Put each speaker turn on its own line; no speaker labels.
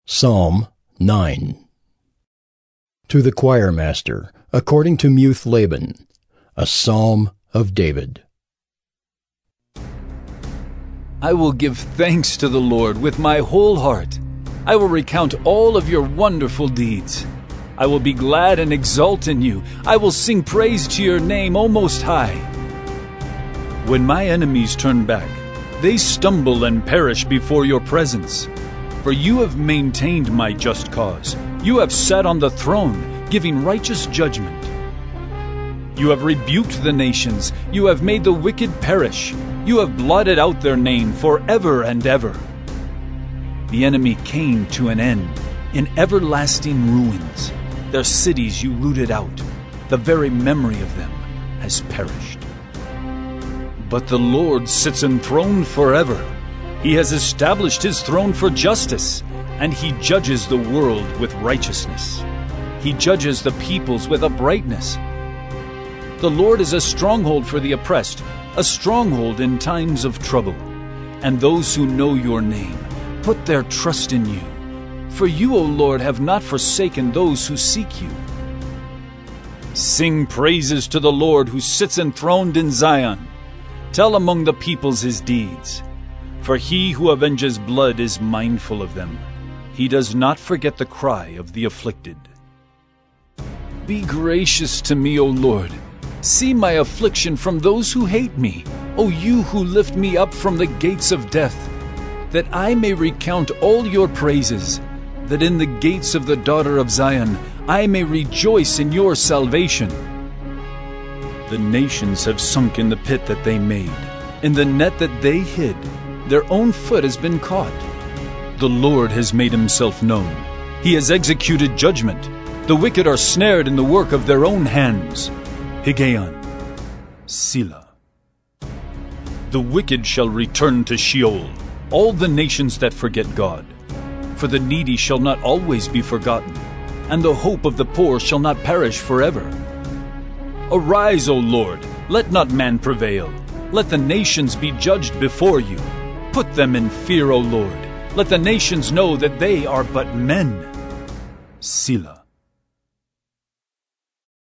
Psalm 9. To the choir master, according to Muth-Laban, a psalm of David.
I will give thanks to the Lord with my whole heart. I will recount all of your wonderful deeds. I will be glad and exult in you. I will sing praise to your name, O Most High. When my enemies turn back, they stumble and perish before your presence. For you have maintained my just cause. You have sat on the throne, giving righteous judgment. You have rebuked the nations. You have made the wicked perish. You have blotted out their name forever and ever. The enemy came to an end in everlasting ruins. Their cities you rooted out. The very memory of them has perished. But the Lord sits enthroned forever. He has established his throne for justice, and he judges the world with righteousness. He judges the peoples with uprightness. The Lord is a stronghold for the oppressed, a stronghold in times of trouble. And those who know your name put their trust in you. For you, O Lord, have not forsaken those who seek you. Sing praises to the Lord who sits enthroned in Zion. Tell among the peoples his deeds. For he who avenges blood is mindful of them. He does not forget the cry of the afflicted. Be gracious to me, O Lord. See my affliction from those who hate me, O you who lift me up from the gates of death, that I may recount all your praises, that in the gates of the daughter of Zion I may rejoice in your salvation. The nations have sunk in the pit that they made, in the net that they hid. Their own foot has been caught. The Lord has made himself known. He has executed judgment. The wicked are snared in the work of their own hands. Higgaion, Selah. The wicked shall return to Sheol, all the nations that forget God. For the needy shall not always be forgotten, and the hope of the poor shall not perish forever. Arise, O Lord, let not man prevail. Let the nations be judged before you. Put them in fear, O Lord. Let the nations know that they are but men. Selah.